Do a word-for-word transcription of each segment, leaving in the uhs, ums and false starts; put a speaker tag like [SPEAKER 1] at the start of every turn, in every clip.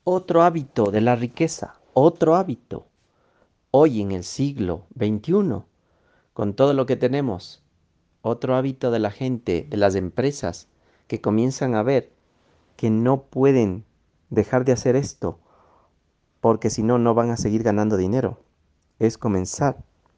[SPEAKER 1] Otro hábito de la riqueza, otro hábito. Hoy en el siglo veintiuno, con todo lo que tenemos, otro hábito de la gente, de las empresas, que comienzan a ver que no pueden dejar de hacer esto, porque si no, no van a seguir ganando dinero. Es comenzar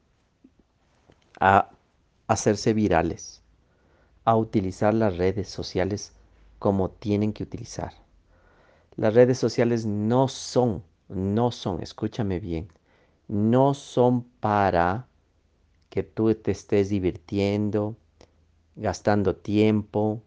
[SPEAKER 1] a hacerse virales, a utilizar las redes sociales como tienen que utilizar. Las redes sociales no son, no son, escúchame bien, no son para que tú te estés divirtiendo, gastando tiempo,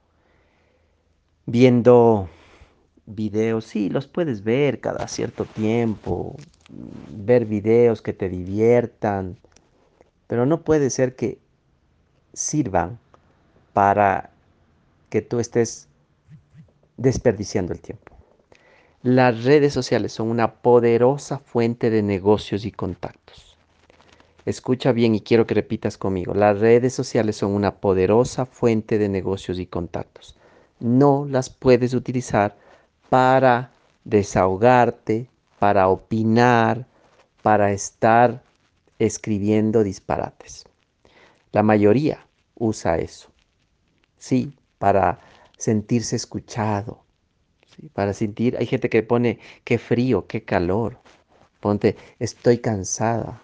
[SPEAKER 1] viendo videos. Sí, los puedes ver cada cierto tiempo, ver videos que te diviertan, pero no puede ser que sirvan para que tú estés desperdiciando el tiempo. Las redes sociales son una poderosa fuente de negocios y contactos. Escucha bien y quiero que repitas conmigo. Las redes sociales son una poderosa fuente de negocios y contactos. No las puedes utilizar para desahogarte, para opinar, para estar escribiendo disparates. La mayoría usa eso, sí, para sentirse escuchado, ¿sí? Para sentir, hay gente que pone qué frío, qué calor, ponte estoy cansada,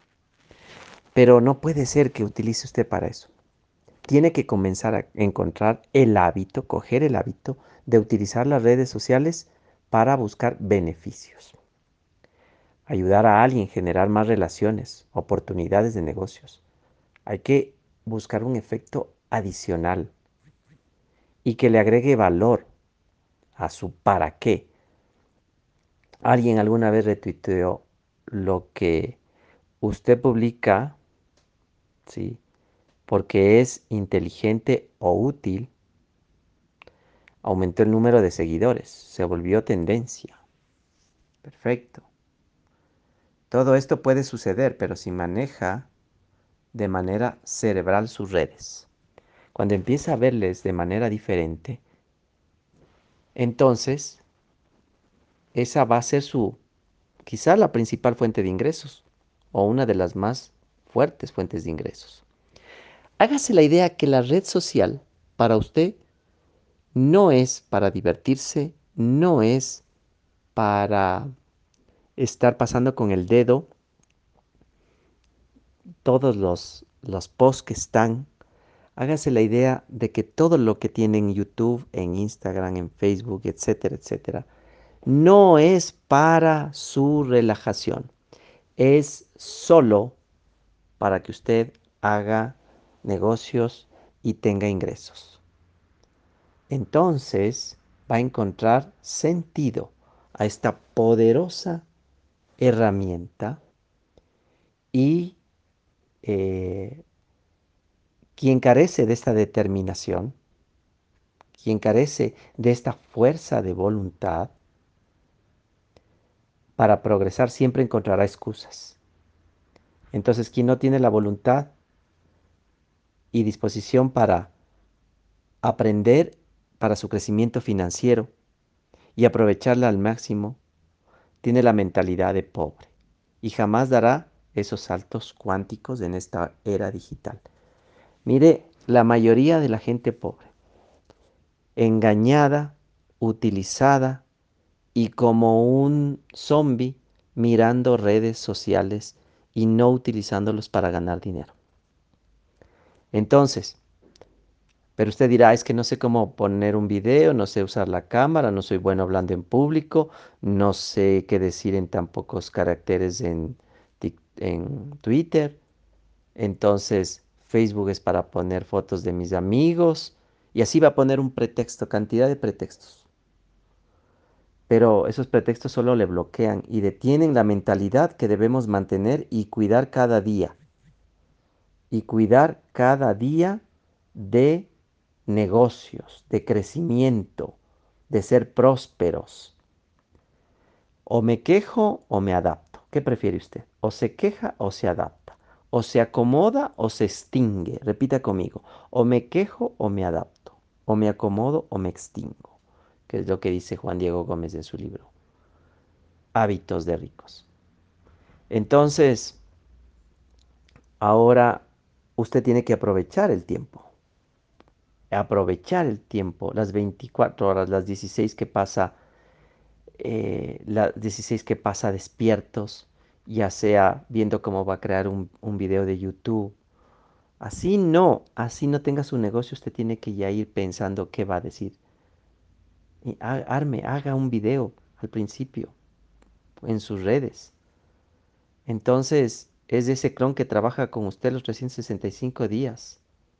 [SPEAKER 1] pero no puede ser que utilice usted para eso. Tiene que comenzar a encontrar el hábito, coger el hábito de utilizar las redes sociales para buscar beneficios. Ayudar a alguien, generar más relaciones, oportunidades de negocios. Hay que buscar un efecto adicional y que le agregue valor a su para qué. Alguien alguna vez retuiteó lo que usted publica, ¿sí? Porque es inteligente o útil, aumentó el número de seguidores, se volvió tendencia. Perfecto. Todo esto puede suceder, pero si maneja de manera cerebral sus redes. Cuando empieza a verles de manera diferente, entonces esa va a ser su, quizá la principal fuente de ingresos o una de las más fuertes fuentes de ingresos. Hágase la idea que la red social para usted no es para divertirse, no es para estar pasando con el dedo todos los, los posts que están. Hágase la idea de que todo lo que tiene en YouTube, en Instagram, en Facebook, etcétera, etcétera, no es para su relajación. Es solo para que usted haga negocios y tenga ingresos. Entonces va a encontrar sentido a esta poderosa herramienta y eh, quien carece de esta determinación, quien carece de esta fuerza de voluntad para progresar siempre encontrará excusas. Entonces quien no tiene la voluntad y disposición para aprender para su crecimiento financiero y aprovecharla al máximo, tiene la mentalidad de pobre y jamás dará esos saltos cuánticos en esta era digital. Mire, la mayoría de la gente pobre, engañada, utilizada y como un zombie mirando redes sociales y no utilizándolos para ganar dinero. Entonces, pero usted dirá, es que no sé cómo poner un video, no sé usar la cámara, no soy bueno hablando en público, no sé qué decir en tan pocos caracteres en, Tik- en Twitter. Entonces, Facebook es para poner fotos de mis amigos y así va a poner un pretexto, cantidad de pretextos. Pero esos pretextos solo le bloquean y detienen la mentalidad que debemos mantener y cuidar cada día. Y cuidar cada día de negocios, de crecimiento, de ser prósperos. O me quejo o me adapto. ¿Qué prefiere usted? O se queja o se adapta. O se acomoda o se extingue. Repita conmigo. O me quejo o me adapto. O me acomodo o me extingo. Que es lo que dice Juan Diego Gómez en su libro. hábitos de ricos. Entonces, ahora usted tiene que aprovechar el tiempo. Aprovechar el tiempo, las veinticuatro horas, las dieciséis que pasa, eh, las dieciséis que pasa despiertos, ya sea viendo cómo va a crear un, un video de YouTube. Así no, así no tenga su negocio, usted tiene que ya ir pensando qué va a decir. Y ha- arme, haga un video al principio en sus redes. Entonces, es ese clon que trabaja con usted los trescientos sesenta y cinco días.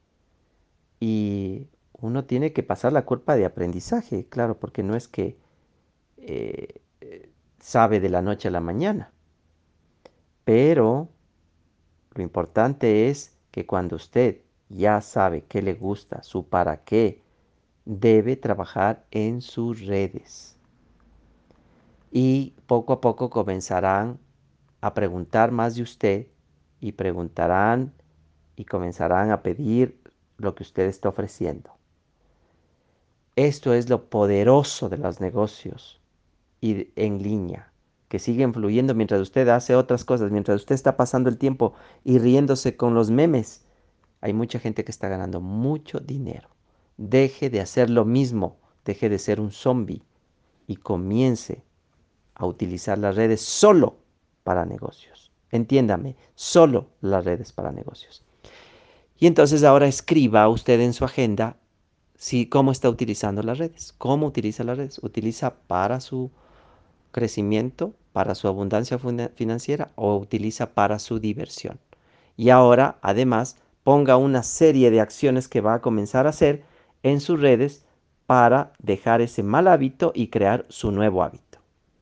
[SPEAKER 1] Y uno tiene que pasar la curva de aprendizaje, claro, porque no es que eh, eh, sabe de la noche a la mañana. Pero lo importante es que cuando usted ya sabe qué le gusta, su para qué, debe trabajar en sus redes. Y poco a poco comenzarán a preguntar más de usted y preguntarán y comenzarán a pedir lo que usted está ofreciendo. Esto es lo poderoso de los negocios y en línea, que siguen fluyendo mientras usted hace otras cosas, mientras usted está pasando el tiempo y riéndose con los memes. Hay mucha gente que está ganando mucho dinero. Deje de hacer lo mismo, deje de ser un zombie y comience a utilizar las redes solo para negocios. Entiéndame, solo las redes para negocios. Y entonces ahora escriba usted en su agenda si, cómo está utilizando las redes, cómo utiliza las redes. ¿Utiliza para su crecimiento, para su abundancia financiera o utiliza para su diversión? Y ahora, además, ponga una serie de acciones que va a comenzar a hacer en sus redes para dejar ese mal hábito y crear su nuevo hábito.